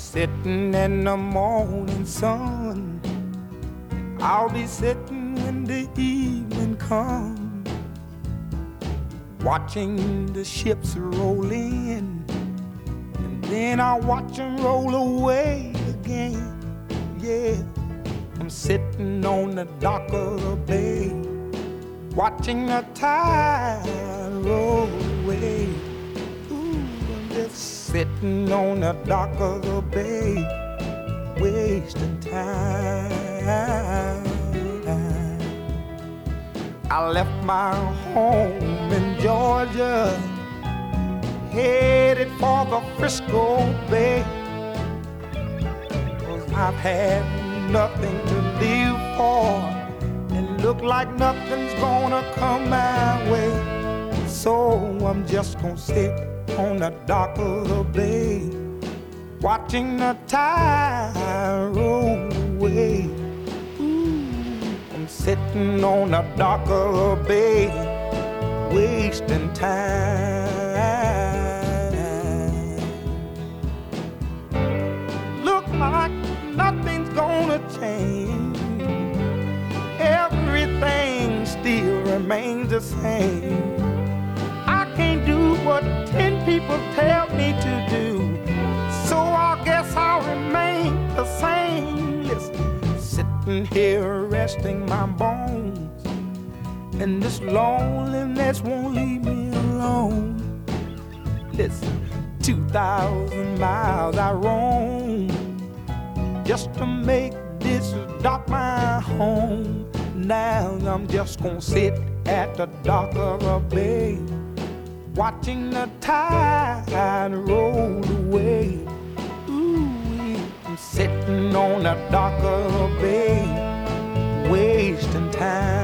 sitting in the morning sun. I'll be sitting when the evening comes, watching the ships roll in, and then I'll watch them roll away again. Yeah, I'm sitting on the dock of the bay, watching the tide roll away. Ooh, I'm just sitting on the dock of the bay, wasting time. I left my home in Georgia, headed for the Frisco Bay, 'cause I've had nothing to live for, and look like nothing's gonna come my way. So I'm just gonna sit on the dock of the bay, watching the tide roll away. Ooh, I'm sitting on the dock of the bay, wasting time. Look like nothing's gonna change, everything still remains the same. I can't do what 10 people tell me to do, so I guess I'll remain the same. Listen, sitting here resting my bones, and this loneliness won't leave me alone. Listen, 2,000 miles I roam just to make this dock my home. Now I'm just gonna sit at the dock of the bay, watching the tide roll away. Ooh, I'm sitting on the dock of the bay, wasting time.